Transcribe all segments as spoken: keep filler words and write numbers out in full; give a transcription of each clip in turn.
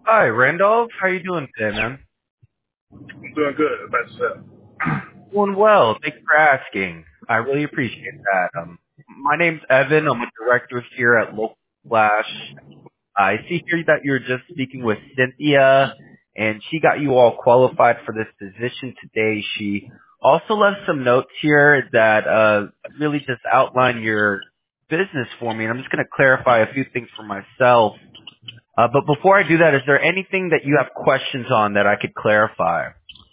Hi, Randolph. How you doing today, man? I'm doing good. About yourself? Doing well. Thanks for asking. I really appreciate that. Um, my name's Evan. I'm a director here at Local Flash. I see here that you're just speaking with Cynthia, and she got you all qualified for this position today. She also left some notes here that uh, really just outline your business for me, and I'm just going to clarify a few things for myself. Uh, but before I do that, is there anything that you have questions on that I could clarify?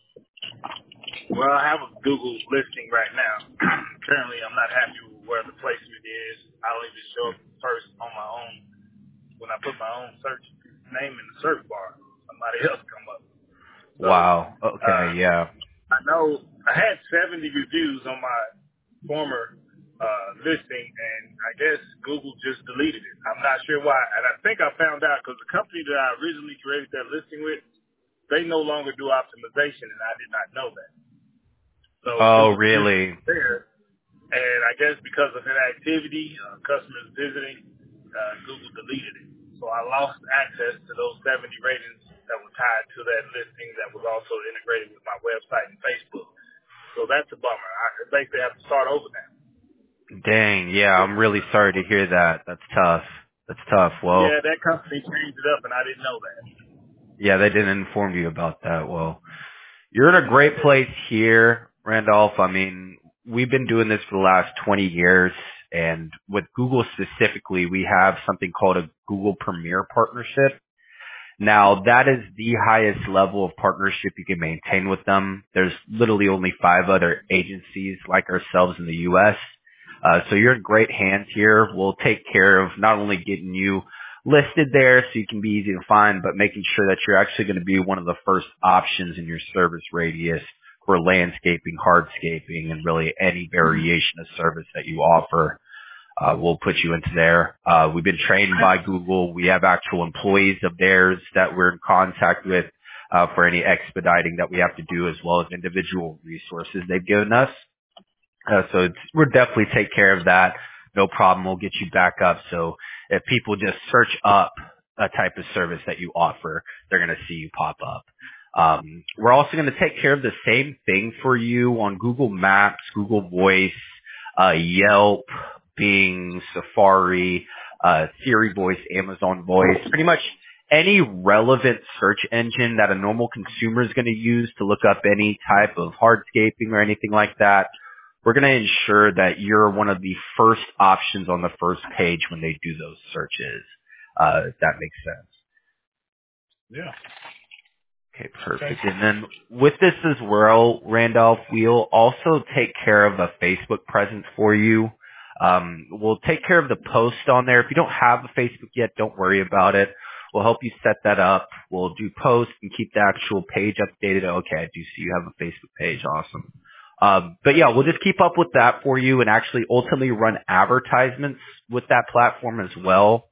Well, I have a Google listing right now. Currently, I'm not happy with where the placement is. I don't even show up first on my own. When I put my own search name in the search bar, somebody else come up. So, Wow. uh, Okay. Yeah. I know I had seventy reviews on my former uh, listing, and I guess Google just deleted it. I'm not sure why. And I think I found out because the company that I originally created that listing with, they no longer do optimization, and I did not know that. So it Oh, was just really? there. And I guess because of inactivity, uh, customers visiting, uh, Google deleted it. So I lost access to those seventy ratings that were tied to that listing that was also integrated with my website and Facebook. So that's a bummer. I basically have to start over now. Dang. Yeah. I'm really sorry to hear that. That's tough. That's tough. Well, Yeah, that company changed it up and I didn't know that. yeah, they didn't inform you about that. Well, you're in a great place here, Randolph. I mean, we've been doing this for the last twenty years, and with Google specifically, we have something called a Google Premier Partnership. Now, that is the highest level of partnership you can maintain with them. There's literally only five other agencies like ourselves in the U S. Uh, so you're in great hands here. We'll take care of not only getting you listed there so you can be easy to find, but making sure that you're actually going to be one of the first options in your service radius for landscaping, hardscaping, and really any variation of service that you offer. Uh, we'll put you into there. Uh, we've been trained by Google. We have actual employees of theirs that we're in contact with uh, for any expediting that we have to do, as well as individual resources they've given us. Uh, so it's, we'll definitely take care of that. No problem. We'll get you back up. So if people just search up a type of service that you offer, they're going to see you pop up. Um, we're also going to take care of the same thing for you on Google Maps, Google Voice, uh, Yelp, Bing, Safari, uh, Siri Voice, Amazon Voice, pretty much any relevant search engine that a normal consumer is going to use to look up any type of hardscaping or anything like that. We're going to ensure that you're one of the first options on the first page when they do those searches, uh, if that makes sense. Yeah. Okay, Okay. perfect. And then with this as well, Randolph, we'll also take care of a Facebook presence for you. Um, we'll take care of the post on there. If you don't have a Facebook yet, don't worry about it. We'll help you set that up. We'll do posts and keep the actual page updated. Okay, I do see you have a Facebook page. Awesome. Um, but yeah, we'll just keep up with that for you and actually ultimately run advertisements with that platform as well.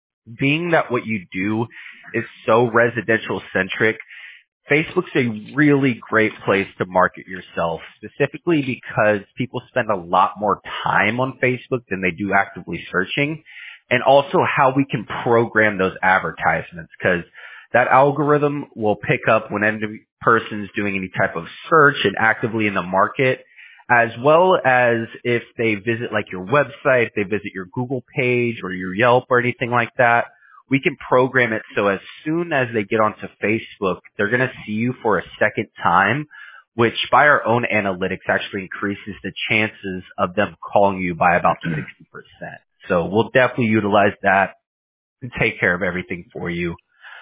Being that what you do is so residential centric, Facebook's a really great place to market yourself, specifically because people spend a lot more time on Facebook than they do actively searching, and also how we can program those advertisements, because that algorithm will pick up when any person's doing any type of search and actively in the market, as well as if they visit like your website, if they visit your Google page or your Yelp or anything like that. We can program it so as soon as they get onto Facebook, they're going to see you for a second time, which by our own analytics actually increases the chances of them calling you by about sixty percent. So we'll definitely utilize that and take care of everything for you.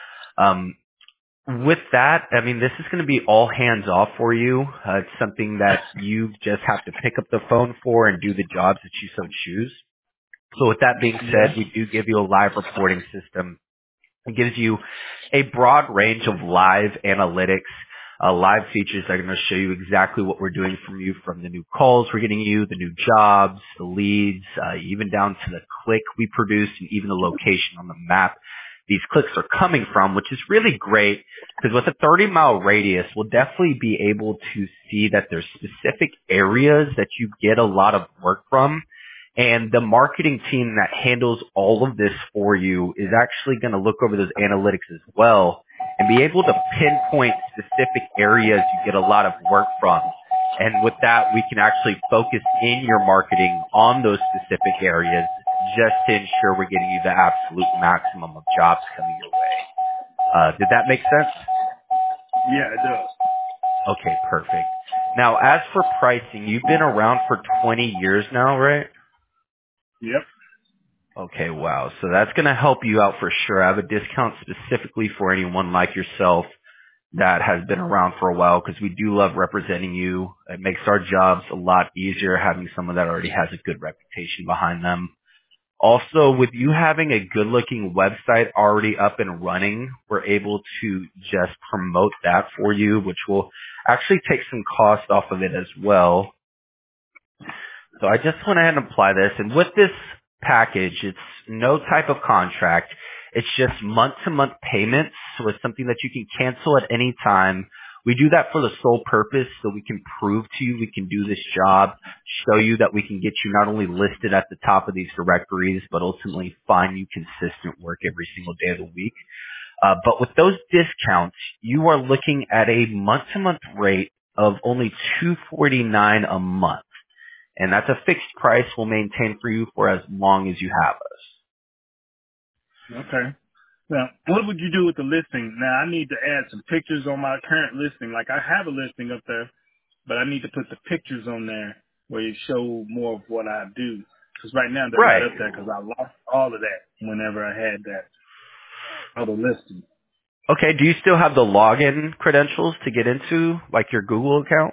Um, with that, I mean, this is going to be all hands off for you. Uh, it's something that you just have to pick up the phone for and do the jobs that you so choose. So with that being Yeah. said, we do give you a live reporting system. It gives you a broad range of live analytics, uh, live features that are going to show you exactly what we're doing from you, from the new calls we're getting you, the new jobs, the leads, uh, even down to the click we produce and even the location on the map these clicks are coming from, which is really great because with a thirty mile radius, we'll definitely be able to see that there's specific areas that you get a lot of work from. And the marketing team that handles all of this for you is actually going to look over those analytics as well and be able to pinpoint specific areas you get a lot of work from. And with that, we can actually focus in your marketing on those specific areas just to ensure we're getting you the absolute maximum of jobs coming your way. Uh, did that make sense? Yeah, it does. Okay, perfect. Now, as for pricing, you've been around for twenty years now, right? Yep. Okay, wow. So that's going to help you out for sure. I have a discount specifically for anyone like yourself that has been around for a while because we do love representing you. It makes our jobs a lot easier having someone that already has a good reputation behind them. Also, with you having a good-looking website already up and running, we're able to just promote that for you, which will actually take some cost off of it as well. So I just went ahead and apply this. And with this package, it's no type of contract. It's just month-to-month payments. So it's something that you can cancel at any time. We do that for the sole purpose so we can prove to you we can do this job, show you that we can get you not only listed at the top of these directories, but ultimately find you consistent work every single day of the week. Uh, but with those discounts, you are looking at a month-to-month rate of only two hundred forty-nine dollars a month. And that's a fixed price we'll maintain for you for as long as you have us. Okay. Now, what would you do with the listing? Now, I need to add some pictures on my current listing. Like, I have a listing up there, but I need to put the pictures on there where you show more of what I do. Because right now they're not Right. up there because I lost all of that whenever I had that other listing. Okay, do you still have the login credentials to get into, like your Google account?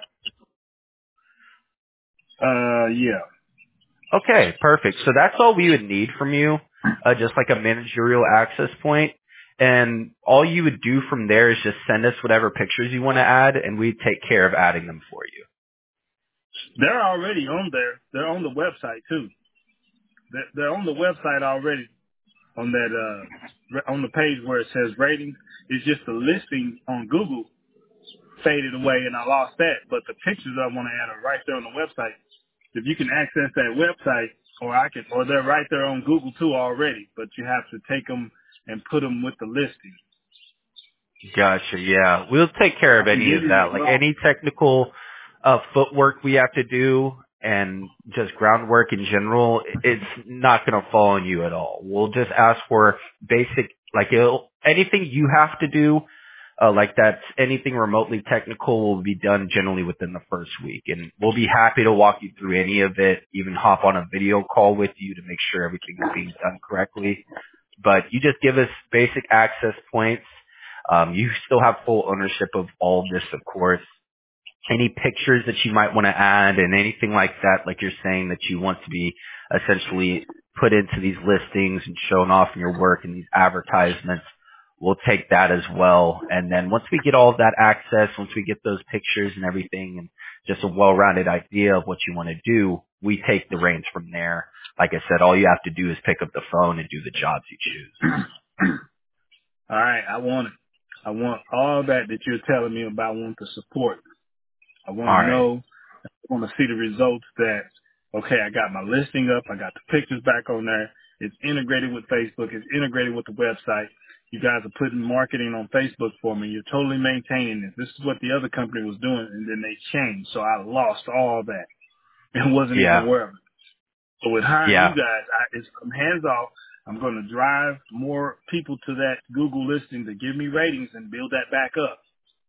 Uh, yeah. Okay, perfect. So that's all we would need from you, uh, just like a managerial access point. And all you would do from there is just send us whatever pictures you want to add, and we take care of adding them for you. They're already on there. They're on the website too. They're, they're on the website already on that, uh, ra- on the page where it says ratings. It's just the listing on Google faded away and I lost that. But the pictures I want to add are right there on the website. If you can access that website, or I can, or they're right there on Google too already, but you have to take them and put them with the listing. Gotcha. Yeah, we'll take care of I can any give of you that. the Like log. any technical uh, footwork we have to do, and just groundwork in general, it's not going to fall on you at all. We'll just ask for basic, like it'll, anything you have to do, uh, like that's anything remotely technical will be done generally within the first week, and we'll be happy to walk you through any of it. Even hop on a video call with you to make sure everything's being done correctly. But you just give us basic access points. Um, you still have full ownership of all of this, of course. Any pictures that you might want to add and anything like that, like you're saying that you want to be essentially put into these listings and shown off in your work and these advertisements, we'll take that as well. And then once we get all of that access, once we get those pictures and everything and just a well-rounded idea of what you want to do, we take the reins from there. Like I said, all you have to do is pick up the phone and do the jobs you choose. All right, I want it. I want all that that you're telling me about. I want the support. I want All to right. know. I want to see the results that, okay, I got my listing up. I got the pictures back on there. It's integrated with Facebook. It's integrated with the website. You guys are putting marketing on Facebook for me. You're totally maintaining it. This is what the other company was doing, and then they changed. So I lost all that and wasn't even Yeah. aware of it. So with hiring you Yeah. guys, I, it's, I'm hands off. I'm going to drive more people to that Google listing to give me ratings and build that back up.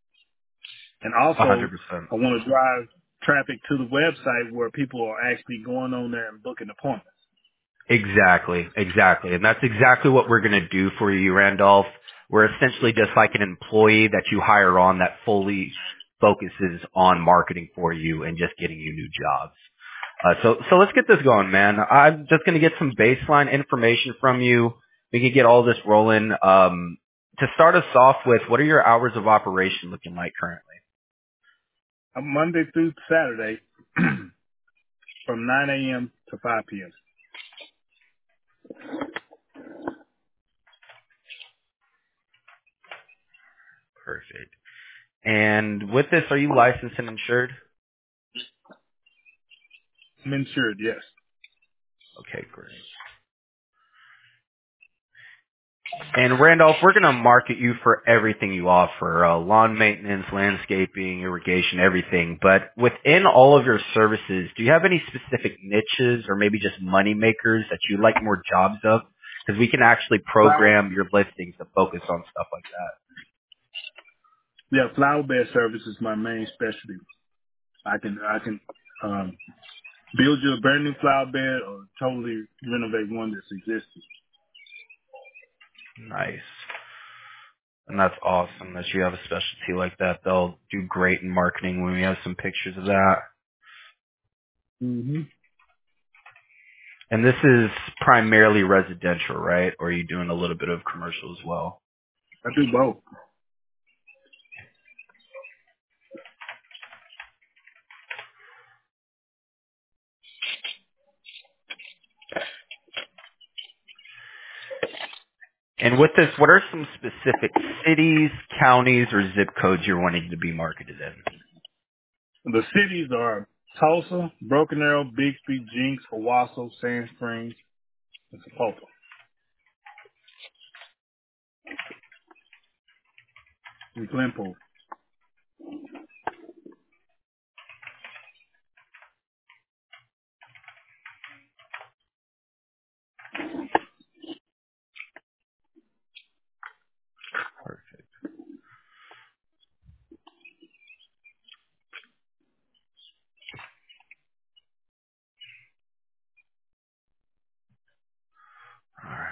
And A also, hundred percent. I want to drive traffic to the website where people are actually going on there and booking appointments. Exactly, exactly. And that's exactly what we're going to do for you, Randolph. We're essentially just like an employee that you hire on that fully focuses on marketing for you and just getting you new jobs. Uh, so, so let's get this going, man. I'm just going to get some baseline information from you. We can get all this rolling. Um, to start us off with, what are your hours of operation looking like currently? I'm Monday through Saturday from nine a.m. to five p.m. Perfect. And with this, are you licensed and insured? I'm insured, yes. Okay, great. And Randolph, we're going to market you for everything you offer, uh, lawn maintenance, landscaping, irrigation, everything. But within all of your services, do you have any specific niches or maybe just money makers that you like more jobs of? Because we can actually Flower, program your listings to focus on stuff like that. yeah, flower bed service is my main specialty. I can I can um, build you a brand new flower bed or totally renovate one that's existing. Nice. And that's awesome that you have a specialty like that. They'll do great in marketing when we have some pictures of that. Mm-hmm. And this is primarily residential, right? Or are you doing a little bit of commercial as well? I do both. And with this, what are some specific cities, counties, or zip codes you're wanting to be marketed in? The cities are Tulsa, Broken Arrow, Bixby, Jinx, Owasso, Sand Springs, and Sapulpa, and Glenpool. Perfect. All right.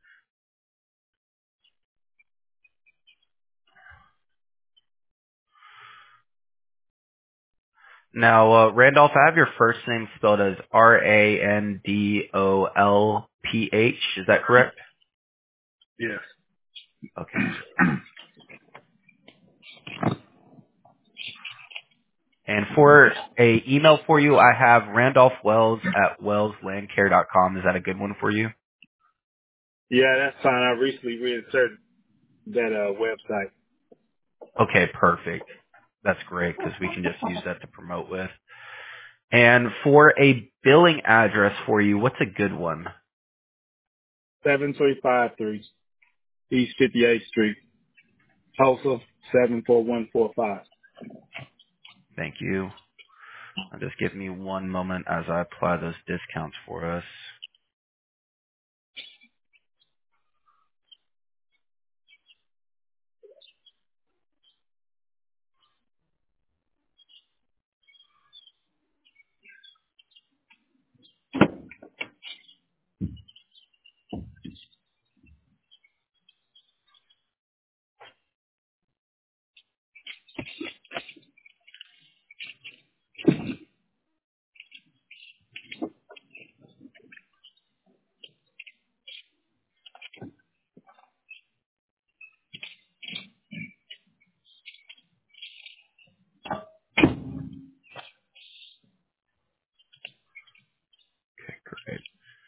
Now, uh, Randolph, I have your first name spelled as R A N D O L P H. Is that correct? Yes. Okay. And for a email for you, I have Randolph Wells at wellslandcare dot com. Is that a good one for you? Yeah, that's fine. I recently reinserted that uh, website. Okay, perfect. That's great because we can just use that to promote with. And for a billing address for you, what's a good one? seven three five three East fifty-eighth Street, Tulsa, seven four one four five. Thank you. Now just give me one moment as I apply those discounts for us. Great.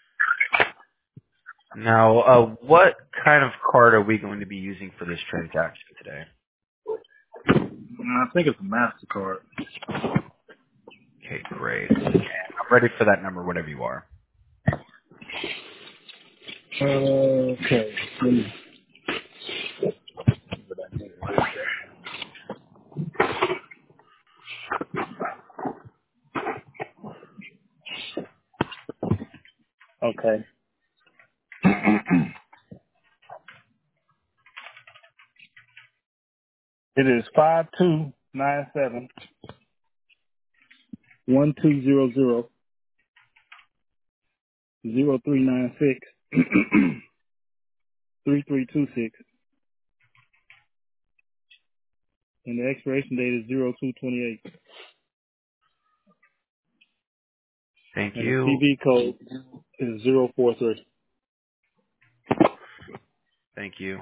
Now, uh, what kind of card are we going to be using for this transaction today? I think it's a MasterCard. Okay, great. I'm ready for that number whenever you are. Okay. Okay. It is five two nine seven one two zero zero zero three nine six three three two six, and the expiration date is zero two twenty eight, Thank and the you. C V code is zero four three. Thank you.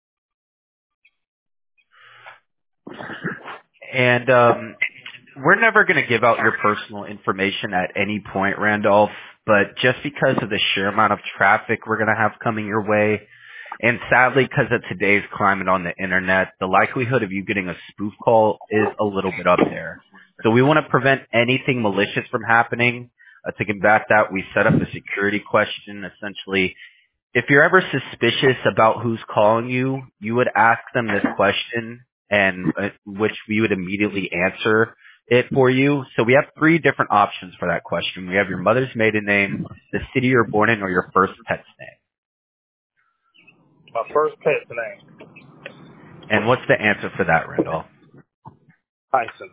And um, we're never going to give out your personal information at any point, Randolph, but just because of the sheer amount of traffic we're going to have coming your way, and sadly because of today's climate on the internet, the likelihood of you getting a spoof call is a little bit up there. So we want to prevent anything malicious from happening. Uh, to combat that, we set up a security question. Essentially, if you're ever suspicious about who's calling you, you would ask them this question, and uh, which we would immediately answer it for you. So we have three different options for that question. We have your mother's maiden name, the city you're born in, or your first pet's name. My first pet's name, And what's the answer for that, Randolph? Tyson.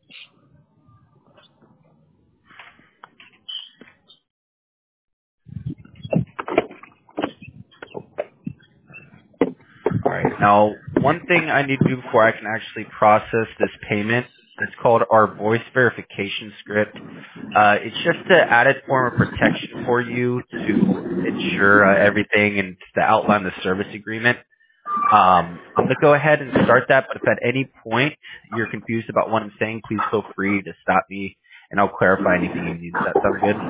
All right. Now, one thing I need to do before I can actually process this payment, it's called our voice verification script. Uh, it's just an added form of protection for you to ensure uh, everything and to outline the service agreement. Um, I'm going to go ahead and start that, but if at any point you're confused about what I'm saying, please feel free to stop me and I'll clarify anything you need. Does that sound good?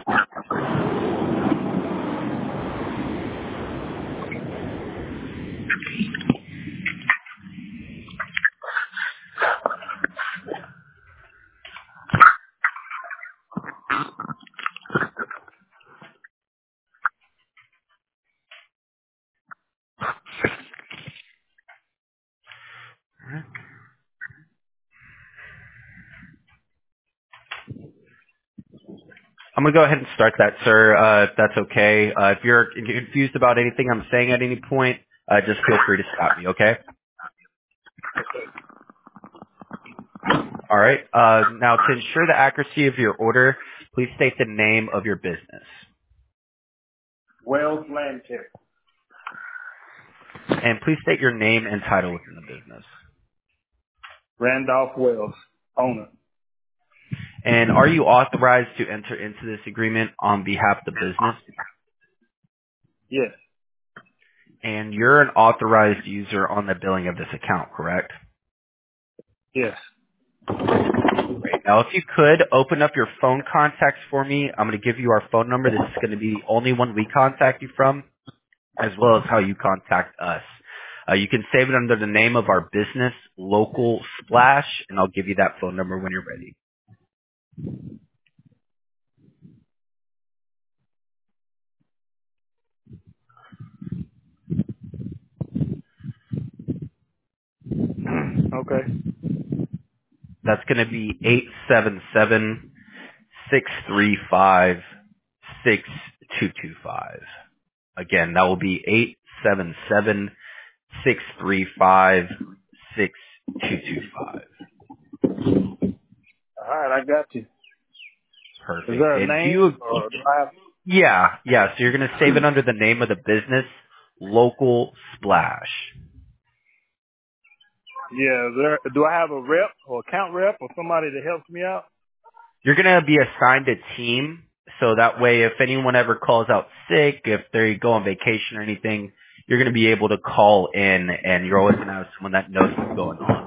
I'm going to go ahead and start that, sir, uh, if that's okay. Uh, if you're confused about anything I'm saying at any point, uh, just feel free to stop me, okay? All right. Uh, now, to ensure the accuracy of your order, please state the name of your business. Wells Land Care. And please state your name and title within the business. Randolph Wells, owner. And are you authorized to enter into this agreement on behalf of the business? Yes. And you're an authorized user on the billing of this account, correct? Yes. Great. Now, if you could open up your phone contacts for me, I'm going to give you our phone number. This is going to be the only one we contact you from, as well as how you contact us. Uh, you can save it under the name of our business, Local Splash, and I'll give you that phone number when you're ready. Okay. That's going to be eight seven seven, six three five, six two two five. Again, that will be eight seven seven, six three five, six two two five. All right, I got you. Perfect. Is there a And do name you, or do I have? yeah, yeah, so you're going to save it under the name of the business, Local Splash. Yeah. Is there, do I have a rep or account rep or somebody that helps me out? You're going to be assigned a team, so that way if anyone ever calls out sick, if they go on vacation or anything, you're going to be able to call in, and you're always going to have someone that knows what's going on.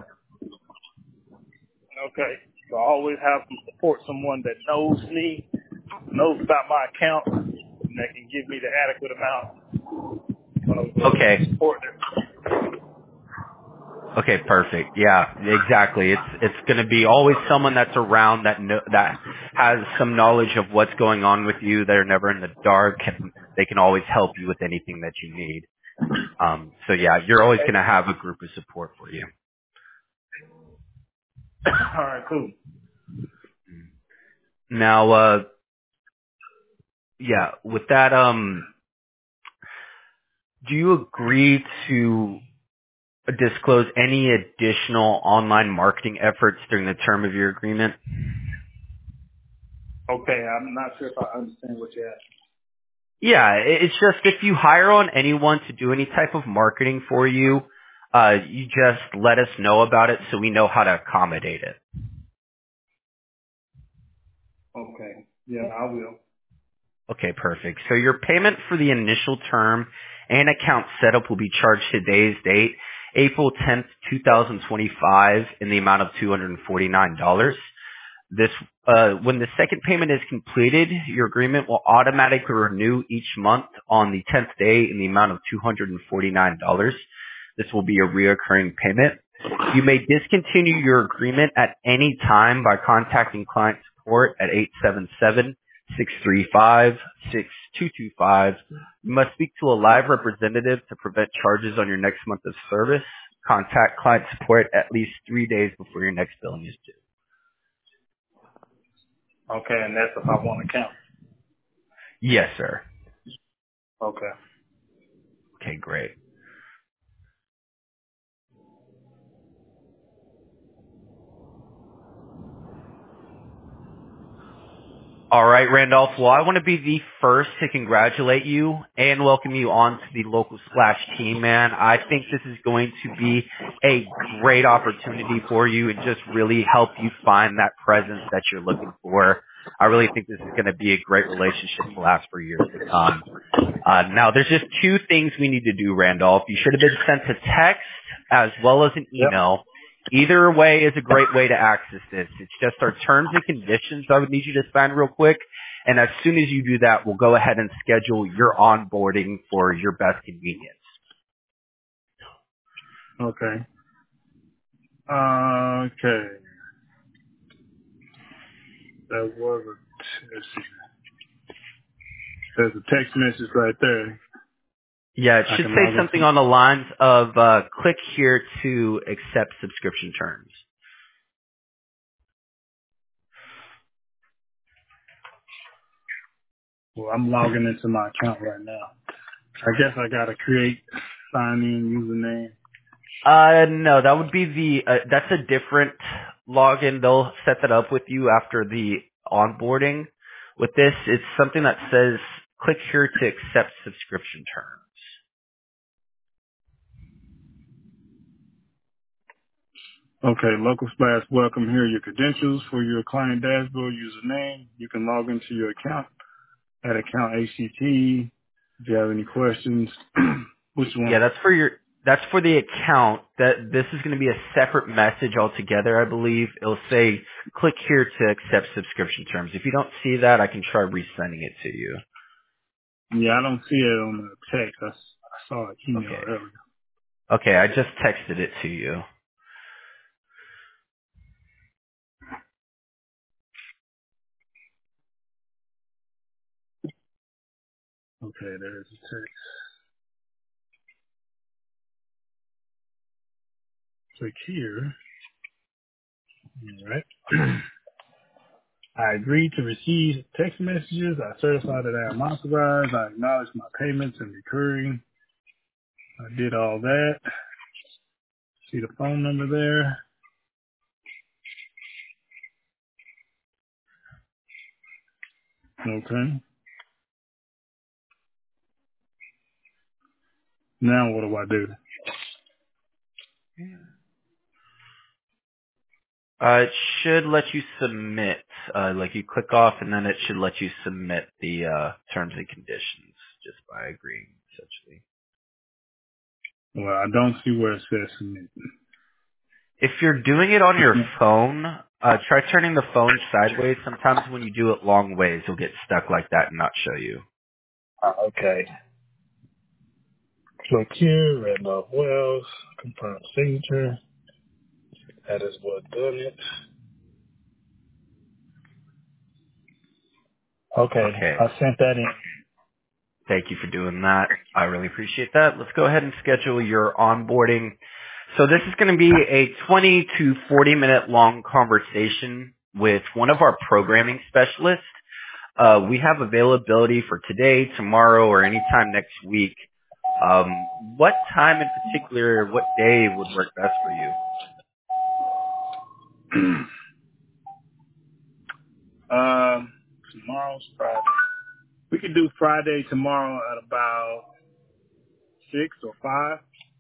Okay. So I always have to support someone that knows me, knows about my account, and that can give me the adequate amount of Okay. uh, support there. Okay, perfect. Yeah, exactly. It's it's going to be always someone that's around that know, that has some knowledge of what's going on with you. They're never in the dark, and they can always help you with anything that you need. Um, so yeah, you're always going to have a group of support for you. All right, cool. Now, uh, yeah, with that, um, do you agree to disclose any additional online marketing efforts during the term of your agreement? Okay, I'm not sure if I understand what you're asking. Yeah, it- it's just if you hire on anyone to do any type of marketing for you, uh, you just let us know about it so we know how to accommodate it. Okay. Yeah, I will. Okay, perfect. So your payment for the initial term and account setup will be charged today's date, April tenth, twenty twenty-five, in the amount of two hundred forty-nine dollars. This, uh, when the second payment is completed, your agreement will automatically renew each month on the tenth day in the amount of two hundred forty-nine dollars. This will be a reoccurring payment. You may discontinue your agreement at any time by contacting client support at eight seven seven, six three five, six two two five. You must speak to a live representative to prevent charges on your next month of service. Contact client support at least three days before your next billing is due. Okay, and that's if I want to count. Yes, sir. Okay. Okay, great. All right, Randolph. Well, I want to be the first to congratulate you and welcome you on to the local Splash team, man. I think this is going to be a great opportunity for you and just really help you find that presence that you're looking for. I really think this is going to be a great relationship to last for years to come. Uh, now, there's just two things we need to do, Randolph. You should have been sent a text as well as an Yep. email. Either way is a great way to access this. It's just our terms and conditions I would need you to sign real quick. And as soon as you do that, we'll go ahead and schedule your onboarding for your best convenience. Okay. Uh, okay. That was a, let's see. There's a text message right there. Yeah, it I should can say log something into. on the lines of uh, click here to accept subscription terms. Well, I'm logging into my account right now. I guess I gotta create sign in username. Uh, no, that would be the, uh, that's a different login. They'll set that up with you after the onboarding. With this, it's something that says click here to accept subscription terms. Okay, local splash welcome. Here are your credentials for your client dashboard username. You can log into your account at account A C T. If you have any questions, which Yeah, one? that's for your, that's for the account. That this is going to be a separate message altogether, I believe. It'll say click here to accept subscription terms. If you don't see that, I can try resending it to you. Yeah, I don't see it on the text. I, s- I saw an email Okay. earlier. Okay, I just texted it to you. Okay, there's a text. Click here. All right. I agree to receive text messages. I certify that I am authorized. I acknowledge my payments and recurring. I did all that. See the phone number there. Okay. Now what do I do? Uh, it should let you submit, uh, like you click off and then it should let you submit the, uh, terms and conditions just by agreeing, essentially. Well, I don't see where it says submit. If you're doing it on your phone, uh, try turning the phone sideways. Sometimes when you do it long ways, you'll get stuck like that and not show you. Uh, okay. Click here, Randolph Wells, confirm signature. That is what done it. Okay, Okay. I sent that in. Thank you for doing that. I really appreciate that. Let's go ahead and schedule your onboarding. So this is going to be a twenty to forty minute long conversation with one of our programming specialists. Uh, we have availability for today, tomorrow, or anytime next week. Um, what time in particular, what day would work best for you? um, tomorrow's Friday. We could do Friday tomorrow at about six or five.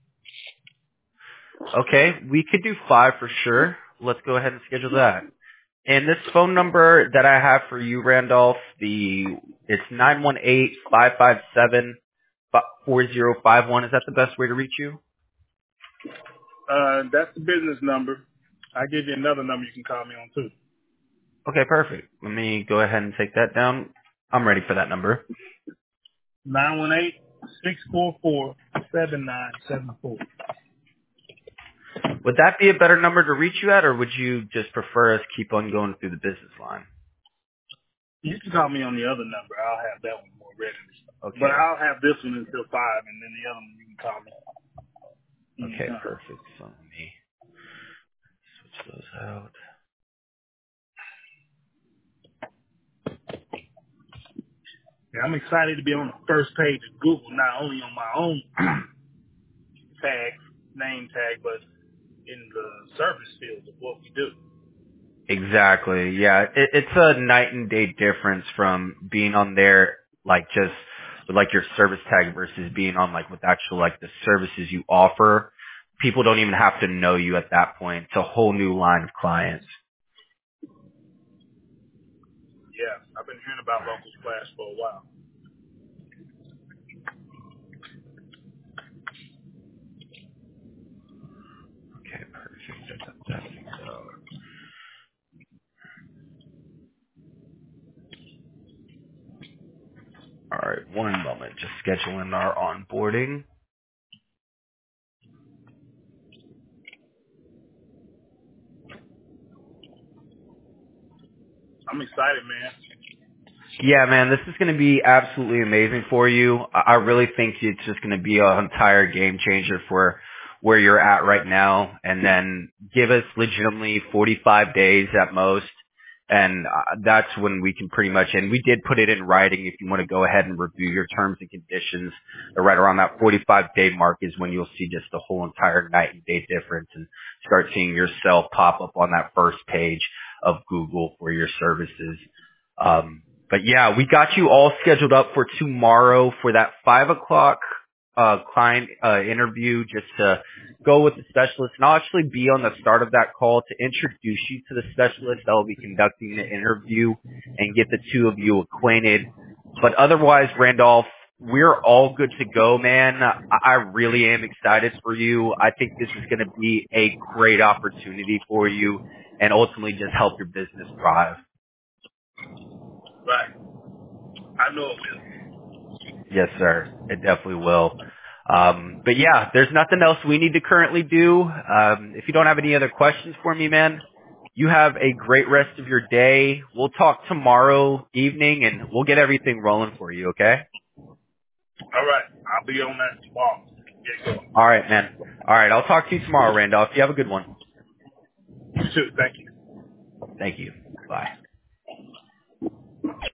Okay, we could do five for sure. Let's go ahead and schedule that. And this phone number that I have for you, Randolph, the it's nine one eight, five five seven, four zero five one. Is that the best way to reach you? Uh, that's the business number. I give you another number you can call me on too. Okay, perfect. Let me go ahead and take that down. I'm ready for that number. Nine one eight six four four seven nine seven four. Would that be a better number to reach you at, or would you just prefer us keep on going through the business line? You can call me on the other number. I'll have that one more ready. Okay. But I'll have this one until five, and then the other one you can call me. Okay, Anytime. perfect. So let me switch those out. Yeah, I'm excited to be on the first page of Google, not only on my own tag, name tag, but in the service field of what we do. Exactly. Yeah, it, it's a night and day difference from being on there, like just with like your service tag versus being on like with actual like the services you offer. People don't even have to know you at that point. It's a whole new line of clients. Yeah, I've been hearing about Local Splash for a while. Okay, perfect. That, that, that figured out. All right, one moment. Just scheduling our onboarding. I'm excited, man. Yeah, man, this is going to be absolutely amazing for you. I I really think it's just going to be an entire game changer for where you're at right now. And then give us legitimately forty-five days at most. And uh, that's when we can pretty much, and we did put it in writing if you want to go ahead and review your terms and conditions. Right around that forty-five day mark is when you'll see just the whole entire night and day difference and start seeing yourself pop up on that first page of Google for your services. Um, But yeah, we got you all scheduled up for tomorrow for that five o'clock uh client uh interview just to go with the specialist. And I'll actually be on the start of that call to introduce you to the specialist that will be conducting the interview and get the two of you acquainted. But otherwise, Randolph, we're all good to go, man. I I really am excited for you. I think this is going to be a great opportunity for you and ultimately just help your business thrive. Right. I know it will. Yes, sir. It definitely will. Um, but yeah, there's nothing else we need to currently do. Um, if you don't have any other questions for me, man, you have a great rest of your day. We'll talk tomorrow evening and we'll get everything rolling for you, okay? All right. I'll be on that tomorrow. Get going. All right, man. All right. I'll talk to you tomorrow, Randolph. You have a good one. You too. Thank you. Thank you. Bye.